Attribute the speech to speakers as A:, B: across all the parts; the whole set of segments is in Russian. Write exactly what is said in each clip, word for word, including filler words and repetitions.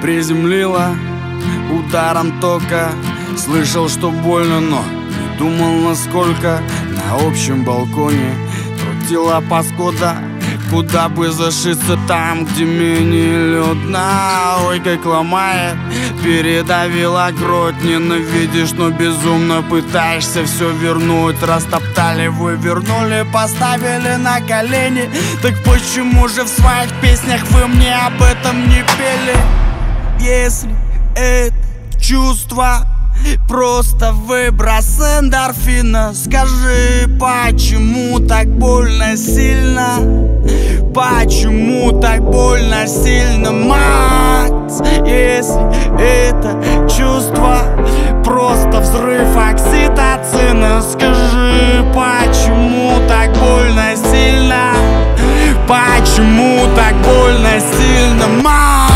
A: приземлила ударом тока. Слышал, что больно, но не думал насколько. На общем балконе крутила паскуда, куда бы зашиться там, где менее людно. Ой, как ломает, передавила грудь. Ненавидишь, но безумно пытаешься все вернуть. Растоптали, вывернули, поставили на колени. Так почему же в своих песнях вы мне об этом не пели? Если это чувство просто выброс эндорфина, скажи, почему так больно сильно? Почему так больно сильно, мать? Если это чувство просто взрыв окситоцина, скажи, почему так больно сильно? Почему так больно сильно, мать?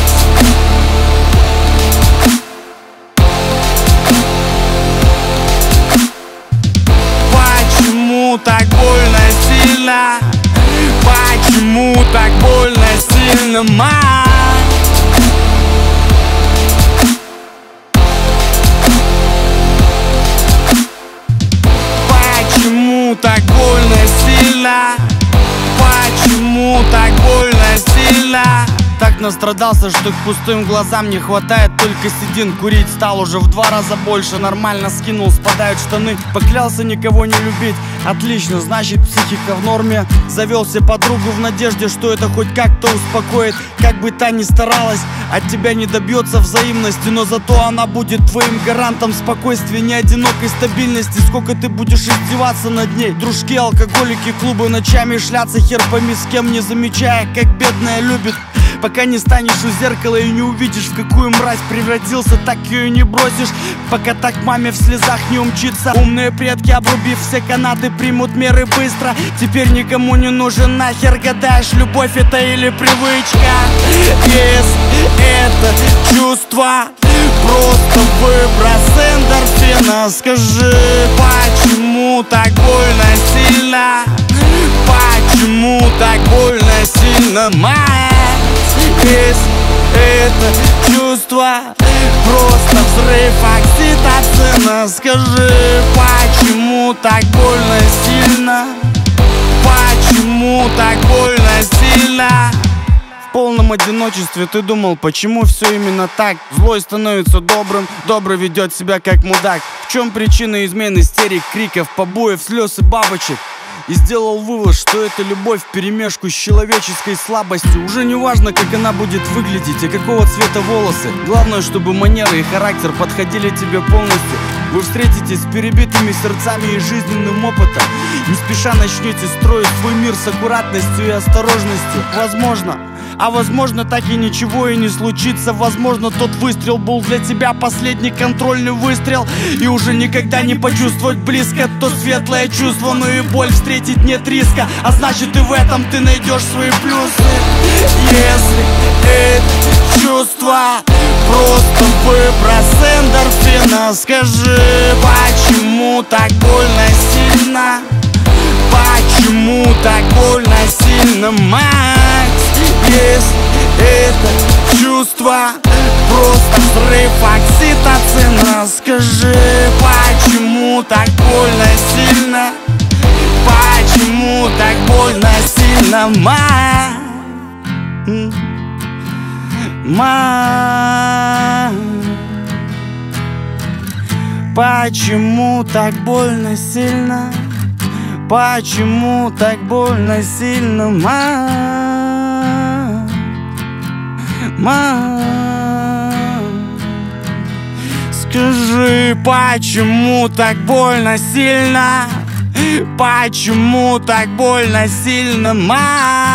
A: Почему так больно сильно? Почему так больно сильно, мать? Почему так больно сильно? Почему так больно сильно? Так настрадался, что к пустым глазам не хватает только седин. Курить стал уже в два раза больше. Нормально скинул, спадают штаны. Поклялся никого не любить. Отлично, значит психика в норме. Завел себе подругу в надежде, что это хоть как-то успокоит. Как бы та ни старалась, от тебя не добьется взаимности, но зато она будет твоим гарантом спокойствия, не одинокой стабильности. Сколько ты будешь издеваться над ней? Дружки, алкоголики, клубы, ночами шляться, хер пойми с кем, не замечая, как бедная любит. Пока не станешь у зеркала и не увидишь, в какую мразь превратился, так ее и не бросишь. Пока так маме в слезах не умчится. Умные предки, обрубив все канаты, примут меры быстро. Теперь никому не нужен нахер, гадаешь, любовь это или привычка. Если это чувство просто выброс эндорфина, скажи, почему так больно сильно? Почему так больно сильно, мать? Если это чувство просто взрыв окситоцина, скажи, почему так больно сильно? Почему так больно сильно? В полном одиночестве ты думал, почему все именно так? Злой становится добрым, добрый ведет себя как мудак. В чем причина измен, истерик, криков, побоев, слез и бабочек? И сделал вывод, что это любовь вперемешку с человеческой слабостью. Уже не важно, как она будет выглядеть и какого цвета волосы. Главное, чтобы манеры и характер подходили тебе полностью. Вы встретитесь с перебитыми сердцами и жизненным опытом. Не спеша начнете строить свой мир с аккуратностью и осторожностью. Возможно, а возможно так и ничего и не случится. Возможно, тот выстрел был для тебя последний контрольный выстрел. И уже никогда не почувствовать близко то светлое чувство, но и боль встретить нет риска. А значит и в этом ты найдешь свои плюсы. Если это чувство просто выброс эндорфина, скажи, почему так больно сильно? Почему так больно сильно, мать? Если это чувство просто взрыв окситоцина, скажи, почему так больно сильно? Почему так больно сильно, мать? Мать, почему так больно сильно? Почему так больно сильно, мать? Мать, скажи, почему так больно сильно? Почему так больно сильно, мать?